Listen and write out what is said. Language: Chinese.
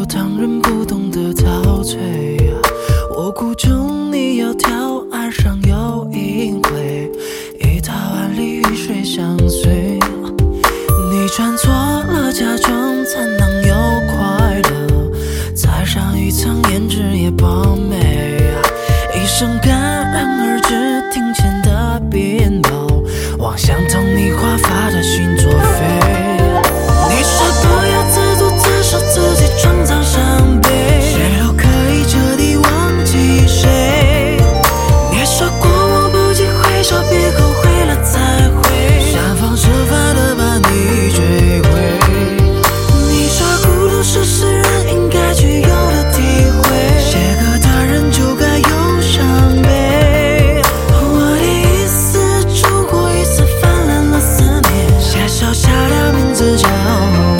当人不懂得陶醉，我估中你窈窕，岸上有阴晖，一套万里雨水相随。你穿错了假装残囊又快乐，再上一层胭脂也饱美，一声戛然而止，庭前的鞭炮望向同你华发的星座飞。你说不要自作自受，自己创造伤悲，谁都可以彻底忘记谁。你说过我不计回首，别后悔了才会想方设法的把你追回。你说孤独是诗人应该具有的体会，写歌的人就该有伤悲。我第一次出国，一次泛滥了思念，写首下的名字叫